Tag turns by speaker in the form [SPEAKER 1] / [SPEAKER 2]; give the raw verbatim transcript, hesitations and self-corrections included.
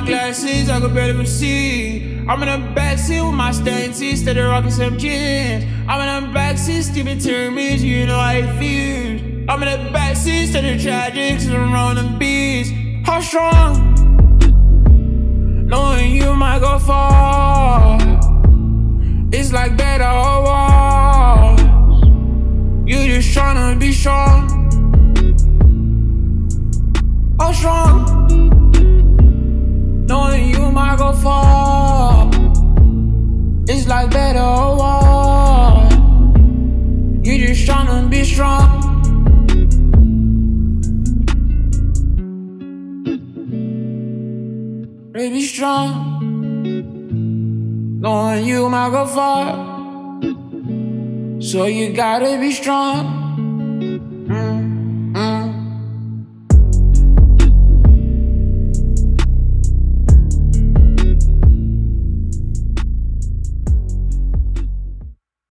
[SPEAKER 1] glasses, I could barely see. I'm in the backseat with my stances, steady rocking some jeans. I'm in the backseat, stepping to me, you know how it feels. I'm in the backseat, steady tragic, cause I'm rolling beats. How strong? Knowing you might go far. It's like better or worse. You just tryna be strong. How strong? Knowing you might go far. It's like better or worse. You just tryna be strong. Baby strong. Knowing you might go far. So you gotta be strong.